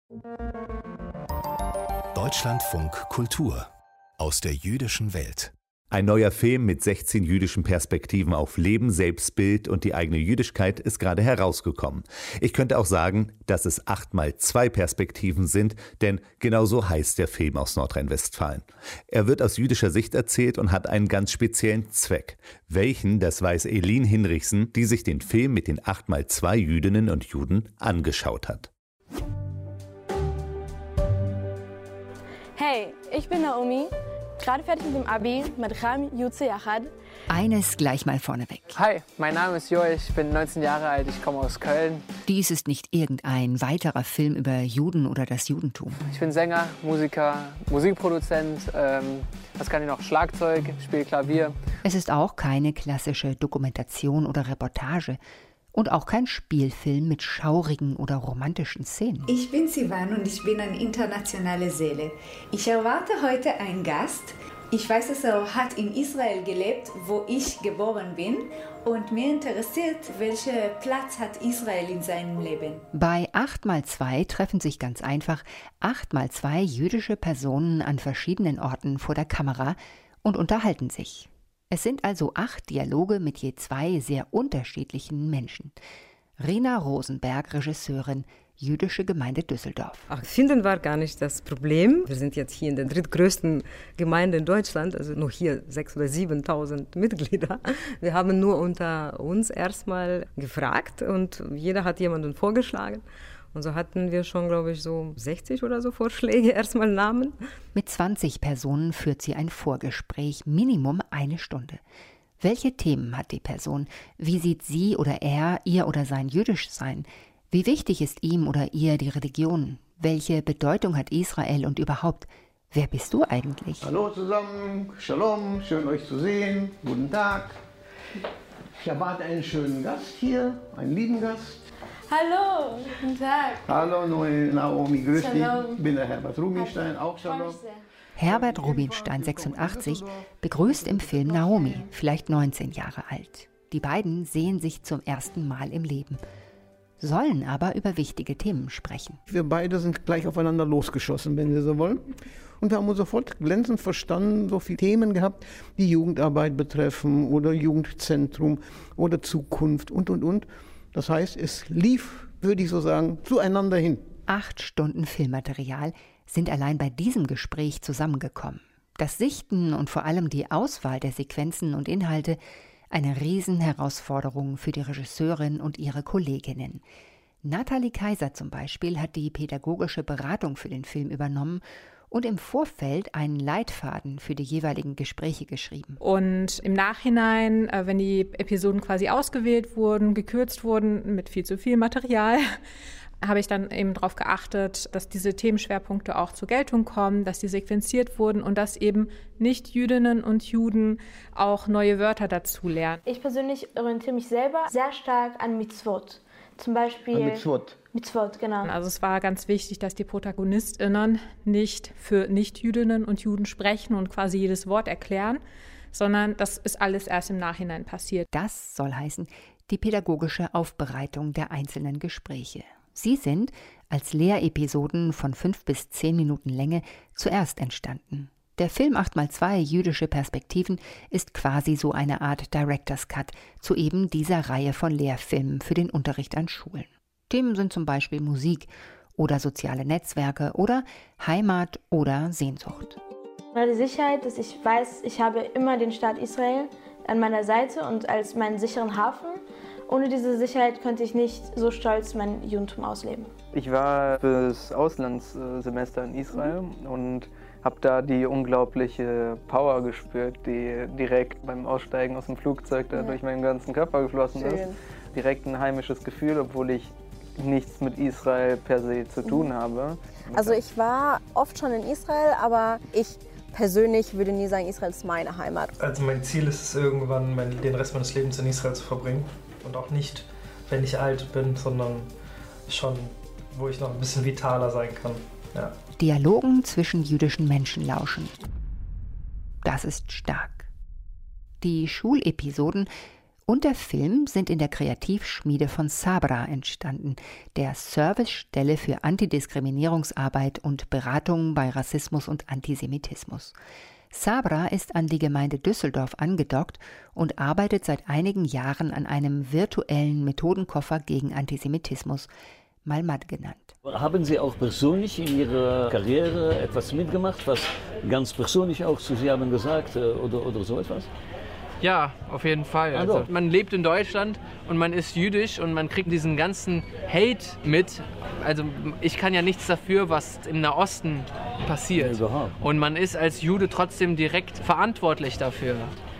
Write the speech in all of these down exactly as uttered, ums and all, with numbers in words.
Deutschlandfunk Kultur aus der jüdischen Welt. Ein neuer Film mit sechzehn jüdischen Perspektiven auf Leben, Selbstbild und die eigene Jüdischkeit ist gerade herausgekommen. Ich könnte auch sagen, dass es acht mal zwei Perspektiven sind, denn genau so heißt der Film aus Nordrhein-Westfalen. Er wird aus jüdischer Sicht erzählt und hat einen ganz speziellen Zweck. Welchen, das weiß Elin Hinrichsen, die sich den Film mit den acht mal zwei Jüdinnen und Juden angeschaut hat. Hey, ich bin Naomi, gerade fertig mit dem Abi, mit Ram Jutze Yachad. Eines gleich mal vorneweg. Hi, mein Name ist Joel, ich bin neunzehn Jahre alt, ich komme aus Köln. Dies ist nicht irgendein weiterer Film über Juden oder das Judentum. Ich bin Sänger, Musiker, Musikproduzent, ähm, was kann ich noch, Schlagzeug, spiele Klavier. Es ist auch keine klassische Dokumentation oder Reportage. Und auch kein Spielfilm mit schaurigen oder romantischen Szenen. Ich bin Sivan und ich bin eine internationale Seele. Ich erwarte heute einen Gast. Ich weiß, dass er hat in Israel gelebt, wo ich geboren bin. Und mir interessiert, welchen Platz hat Israel in seinem Leben. Bei acht mal zwei treffen sich ganz einfach acht mal zwei jüdische Personen an verschiedenen Orten vor der Kamera und unterhalten sich. Es sind also acht Dialoge mit je zwei sehr unterschiedlichen Menschen. Rina Rosenberg, Regisseurin, Jüdische Gemeinde Düsseldorf. Ach, finden war gar nicht das Problem. Wir sind jetzt hier in der drittgrößten Gemeinde in Deutschland, also nur hier sechstausend oder siebentausend Mitglieder. Wir haben nur unter uns erstmal gefragt und jeder hat jemanden vorgeschlagen. Und so hatten wir schon, glaube ich, so sechzig oder so Vorschläge, erstmal Namen. Mit zwanzig Personen führt sie ein Vorgespräch, Minimum eine Stunde. Welche Themen hat die Person? Wie sieht sie oder er, ihr oder sein Jüdischsein? Wie wichtig ist ihm oder ihr die Religion? Welche Bedeutung hat Israel und überhaupt? Wer bist du eigentlich? Hallo zusammen, Shalom, schön euch zu sehen, guten Tag. Ich erwarte einen schönen Gast hier, einen lieben Gast. Hallo, guten Tag. Hallo Naomi, grüß Shalom. dich. Ich bin der Herbert Rubinstein, auch Shalom. Herbert Rubinstein, sechsundachtzig, begrüßt im Film Naomi, vielleicht neunzehn Jahre alt. Die beiden sehen sich zum ersten Mal im Leben, sollen aber über wichtige Themen sprechen. Wir beide sind gleich aufeinander losgeschossen, wenn Sie so wollen. Und wir haben uns sofort glänzend verstanden, so viele Themen gehabt, die Jugendarbeit betreffen oder Jugendzentrum oder Zukunft und, und, und. Das heißt, es lief, würde ich so sagen, zueinander hin. Acht Stunden Filmmaterial sind allein bei diesem Gespräch zusammengekommen. Das Sichten und vor allem die Auswahl der Sequenzen und Inhalte, eine Riesenherausforderung für die Regisseurin und ihre Kolleginnen. Nathalie Kaiser zum Beispiel hat die pädagogische Beratung für den Film übernommen und im Vorfeld einen Leitfaden für die jeweiligen Gespräche geschrieben. Und im Nachhinein, wenn die Episoden quasi ausgewählt wurden, gekürzt wurden mit viel zu viel Material, habe ich dann eben darauf geachtet, dass diese Themenschwerpunkte auch zur Geltung kommen, dass die sequenziert wurden und dass eben Nicht-Jüdinnen und Juden auch neue Wörter dazu lernen. Ich persönlich orientiere mich selber sehr stark an Mitzvot. Zum Beispiel An Mitzvot. Mitzvot, genau. Also es war ganz wichtig, dass die ProtagonistInnen nicht für Nicht-Jüdinnen und Juden sprechen und quasi jedes Wort erklären, sondern das ist alles erst im Nachhinein passiert. Das soll heißen, die pädagogische Aufbereitung der einzelnen Gespräche. Sie sind als Lehrepisoden von fünf bis zehn Minuten Länge zuerst entstanden. Der Film acht mal zwei Jüdische Perspektiven ist quasi so eine Art Director's Cut zu eben dieser Reihe von Lehrfilmen für den Unterricht an Schulen. Themen sind zum Beispiel Musik oder soziale Netzwerke oder Heimat oder Sehnsucht. Die Sicherheit, dass ich weiß, ich habe immer den Staat Israel an meiner Seite und als meinen sicheren Hafen. Ohne diese Sicherheit könnte ich nicht so stolz mein Judentum ausleben. Ich war fürs Auslandssemester in Israel mhm. und habe da die unglaubliche Power gespürt, die direkt beim Aussteigen aus dem Flugzeug da ja. durch meinen ganzen Körper geflossen Schön. ist. Direkt ein heimisches Gefühl, obwohl ich nichts mit Israel per se zu tun mhm. habe. Also ich war oft schon in Israel, aber ich persönlich würde nie sagen, Israel ist meine Heimat. Also mein Ziel ist es irgendwann, mein, den Rest meines Lebens in Israel zu verbringen. Und auch nicht, wenn ich alt bin, sondern schon, wo ich noch ein bisschen vitaler sein kann. Ja. Dialogen zwischen jüdischen Menschen lauschen. Das ist stark. Die Schulepisoden und der Film sind in der Kreativschmiede von Sabra entstanden, der Servicestelle für Antidiskriminierungsarbeit und Beratung bei Rassismus und Antisemitismus. Sabra ist an die Gemeinde Düsseldorf angedockt und arbeitet seit einigen Jahren an einem virtuellen Methodenkoffer gegen Antisemitismus, Malmad genannt. Haben Sie auch persönlich in Ihrer Karriere etwas mitgemacht, was ganz persönlich auch zu Sie haben gesagt oder, oder so etwas? Ja, auf jeden Fall. Also, man lebt in Deutschland und man ist jüdisch und man kriegt diesen ganzen Hate mit. Also ich kann ja nichts dafür, was im Nahosten passiert. Ja, und man ist als Jude trotzdem direkt verantwortlich dafür.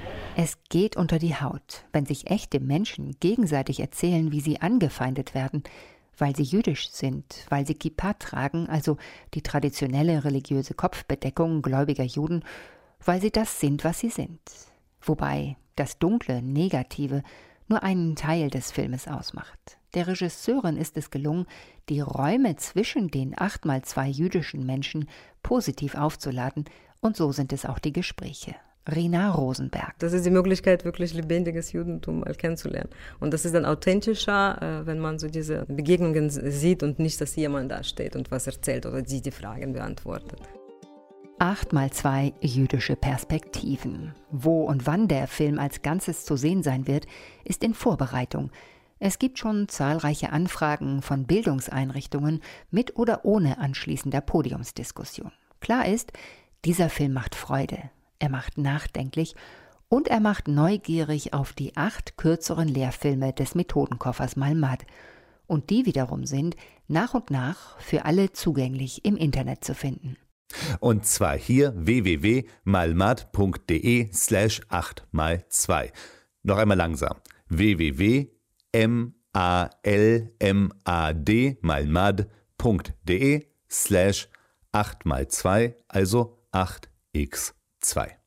Es geht unter die Haut, wenn sich echte Menschen gegenseitig erzählen, wie sie angefeindet werden, weil sie jüdisch sind, weil sie Kippa tragen, also die traditionelle religiöse Kopfbedeckung gläubiger Juden, weil sie das sind, was sie sind. Wobei das dunkle, Negative nur einen Teil des Filmes ausmacht. Der Regisseurin ist es gelungen, die Räume zwischen den acht mal zwei jüdischen Menschen positiv aufzuladen, und so sind es auch die Gespräche. Rina Rosenberg. Das ist die Möglichkeit, wirklich lebendiges Judentum mal kennenzulernen. Und das ist dann authentischer, wenn man so diese Begegnungen sieht und nicht, dass jemand da steht und was erzählt oder sie die Fragen beantwortet. acht mal zwei jüdische Perspektiven. Wo und wann der Film als Ganzes zu sehen sein wird, ist in Vorbereitung. Es gibt schon zahlreiche Anfragen von Bildungseinrichtungen mit oder ohne anschließender Podiumsdiskussion. Klar ist, dieser Film macht Freude, er macht nachdenklich und er macht neugierig auf die acht kürzeren Lehrfilme des Methodenkoffers Malmad. Und die wiederum sind nach und nach für alle zugänglich im Internet zu finden. Und zwar hier w w w punkt malmad punkt de slash acht mal zwei. Noch einmal langsam. w w w punkt malmad malmad punkt de slash acht mal zwei, also acht mal zwei.